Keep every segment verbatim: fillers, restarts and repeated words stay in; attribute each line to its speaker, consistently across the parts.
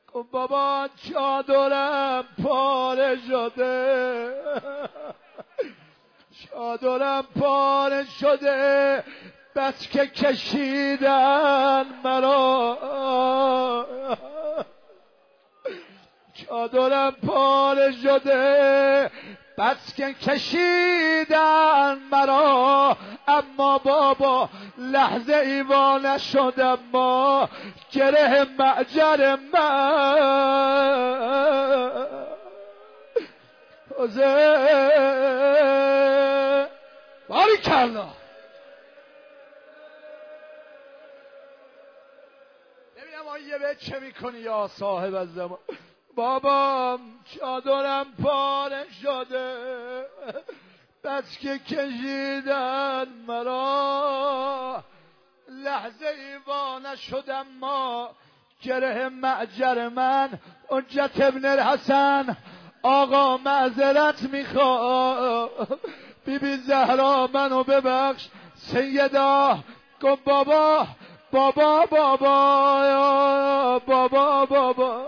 Speaker 1: گفت بابا چادرم پاره شده، چادرم پاره شده، بس که کشیدن مرا، چادرم پاره شده، بس که کشیدن مرا، اما بابا لحظه ایوا نشدم ما گره معجر من حسین. باریکالله. ببینم آیه به چه میکنی یا صاحب الزمان. بابام چادرم پاره شده، بس که کشیدن مرا، لحظه ایوا نشدم ما گره معجر من. حجت ابن الحسن آقا معذرت میخوام، بی بی زهرا منو ببخش. سیدا گفت بابا بابا بابا بابا بابا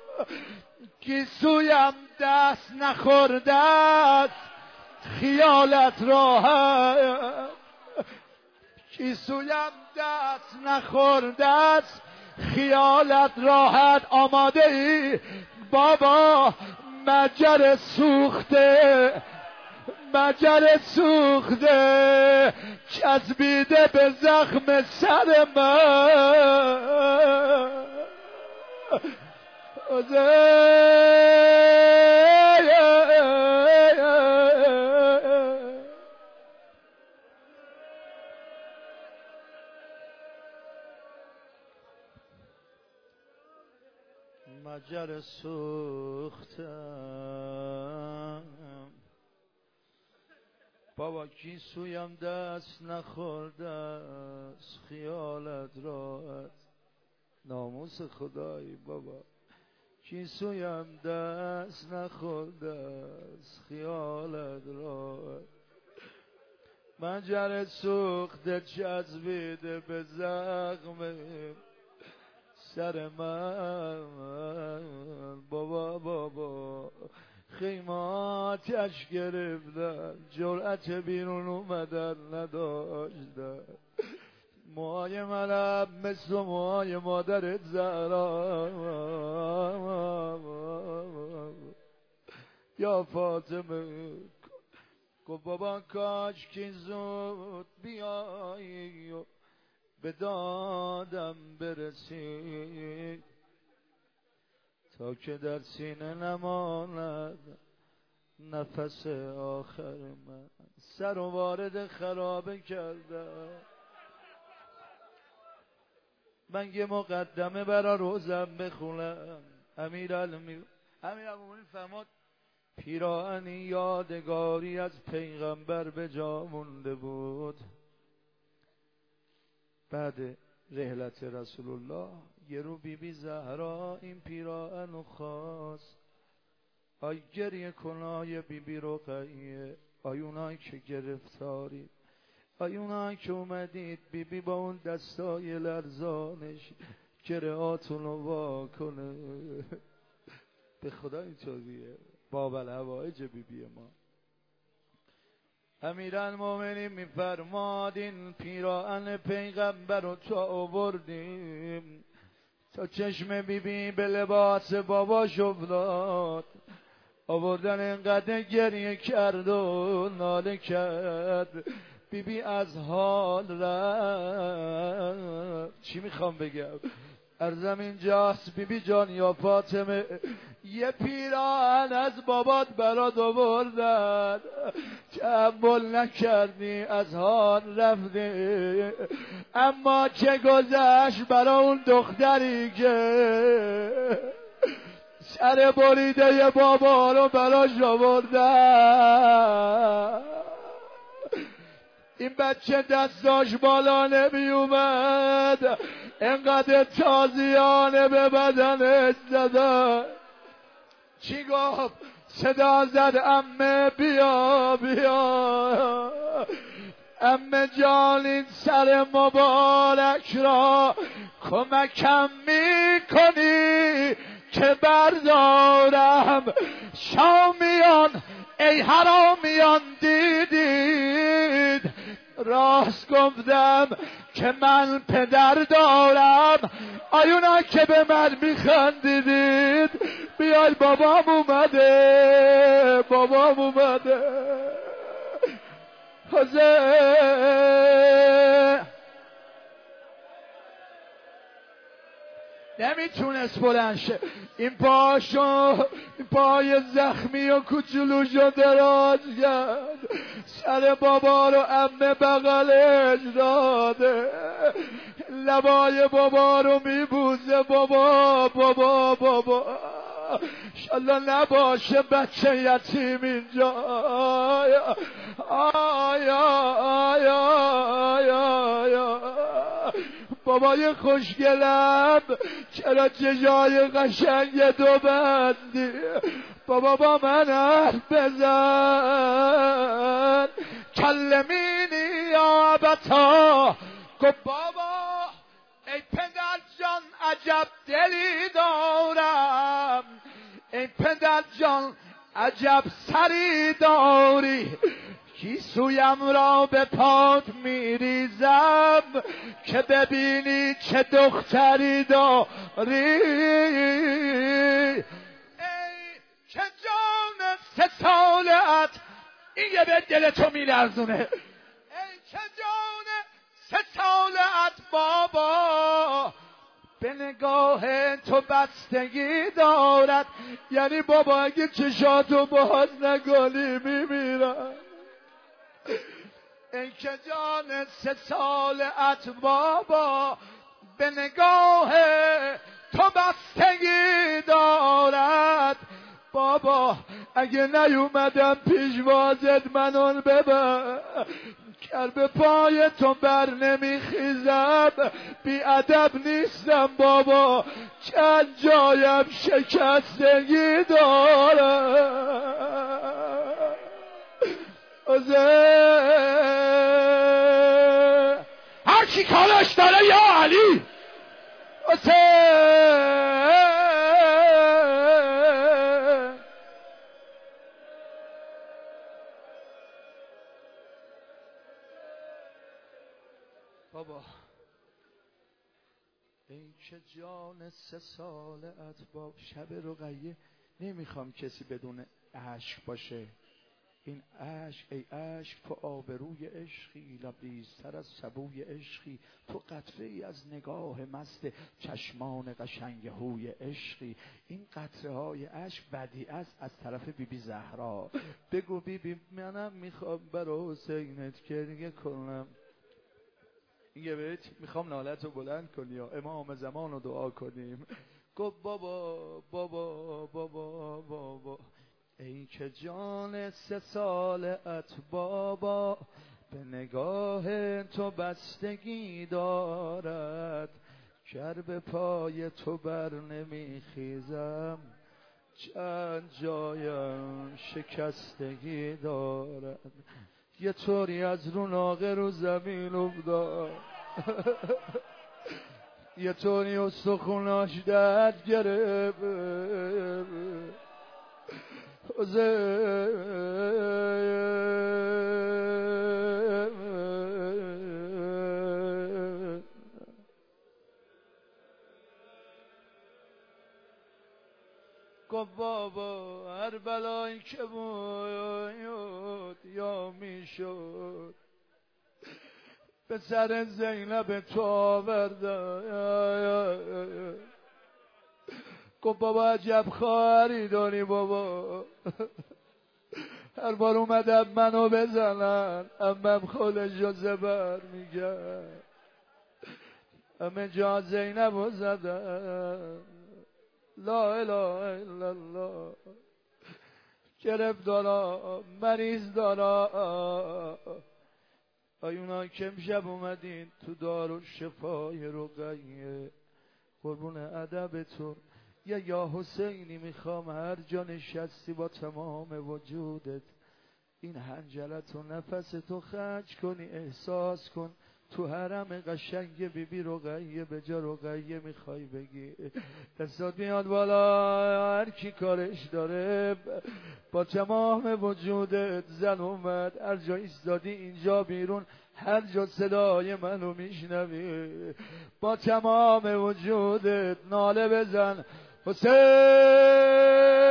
Speaker 1: گیسویم دست نخورده است خیالت راحت، گیسویم دست نخورده است خیالت راحت. آماده ای بابا؟ مجر سوخته، مجر سوخته چسبیده به زخم سر من. مجر سوختم بابا گیسویم دست نخورده است خیالت راحت. ناموس خدایی بابا گیسویم دست نخورده است خیالت راحت. مجر سوخته چسبیده به زخم سر من. بابا بابا خیماتش گرفتن، جرأت بیرون اومدن نداشتن. موهای منم مثل موهای مادرت زهرا یا فاطمه. گفت بابا کاش که زود بیایی و به دادم برسی، تا که در سینه نماند نفس آخر من. سر و وارد خرابه کردم. من یه مقدمه برا روزم بخونم. امیرالمومنین امیرالمومنین فرمود پیراهنی یادگاری از پیغمبر به جا مونده بود. بعد رحلت رسول الله یه رو بی بی زهرا این پیراهنو خواست. آی گریه کنای بی بی رقیه، آی اونایی که گرفتاری، آی اونایی که اومدید بی بی با اون دستای لرزانش گرهاتونو وا کنه. به خدا اینطوریه باب الهوایج بی بی ما. امیرالمومنین میفرماد این پیراهن پیغمبر رو تا آوردیم تا چشم بی بی به لباس باباش افتاد. آوردن اینقدر گریه کرد و ناله کرد، بی بی از حال رفت. چی میخوام بگم؟ عرضم اینجاست بی بی جان یا فاطمه، یه پیراهن از بابات برات آوردن، تحمل نکردی از حال رفتی. اما چه گذشت برا اون دختری که سر بریده بابا رو براش آوردن. این بچه دستاش بالا نمی اومد، انقدر تازیانه به بدنش زدن. چی گفت؟ صدا زد عمه بیا بیا، عمه جان این سر مبارک را کمکم میکنی که بردارم. شامیان ای حرامیان دیدید راست گفتم که من پدر دارم. آیونا که به من میخندیدید بیای بابام اومده، بابام اومده. حاضر نمیتونست بلند شه. این پاشو، این پای زخمی و کوچولوشو دراز کرد، سر بابا رو عمه بغلش داده، لبای بابا رو میبوزه. بابا بابا بابا انشالله نباشه بچه یتیم اینجا. آیا آیا آیا آیا بابای خوشگلم چرا چشای قشنگ دو بندی؟ بابا با من حرف بزن. کلمینی یا ابتا. گفت بابا ای پدر جان عجب دلی دارم، ای پدر جان عجب سری داری، گیسویم را به پات میریزم که ببینی چه دختری داری. ای که جان سه سالت، این یه به دل تو میلرزونه، ای که جان سه سالت بابا به نگاه تو بستگی دارد. یعنی بابا اگه چشاتو باز نکنی میمیرم. ای که جان سه سالت بابا به نگاه تو بستگی دارد. بابا اگه نیومدم پیشوازت منون ببر، گر به پای تو بر نمیخیزم بی ادب نیستم بابا، چند جایم شکستگی دارم. هر کی کالاش داره یا علی بابا. این که جان سه سالت با شب رقیه نمیخوام کسی بدون عشق باشه. این عشق ای عشق تو آبروی عشقی، لبریزتر از سبوی عشقی، تو قطره ای از نگاه مست چشمان قشنگ هوی عشقی. این قطره های عشق بدیع است از طرف بی بی زهرا. بگو بی بی منم میخوام برای حسینت گریه کنم. یه بیت میخوام نالت رو بلند کنی یا امام زمان رو دعا کنیم. گفت بابا بابا بابا بابا ای که جان سه سالت بابا به نگاه تو بستگی دارد، گر به پای تو بر نمیخیزم چند جایم شکستگی دارد. یه طوری از رو ناقه رو زمین افتاد، یه طوری استخوناش درد گرفت. گفت بابا هر بلایی که بود یا میشد به سر زینب تو آوردم. گفت بابا عجب خواهری داری بابا، هر بار اومدم منو بزنن امم خودشو زبر میگن. امه جا زینبو زدن، لا اله الا الله. گرفت دارا مریض دارا. آیونا که امشب اومدین تو دارالشفای رقیه، قربون ادب تو یا یا حسینی میخوام هر جا نشستی با تمام وجودت این حنجلت و نفس تو خرج کنی، احساس کن تو حرم قشنگ بی بی رقیه به جا رقیه میخوای بگی دستات میاد بالا هر کی کارش داره با تمام وجودت زن اومد هر جا ایستادی اینجا بیرون هر جا صدای منو میشنوی با تمام وجودت ناله بزن حسین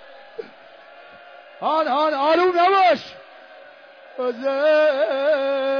Speaker 1: آن آن آروم نباش حسین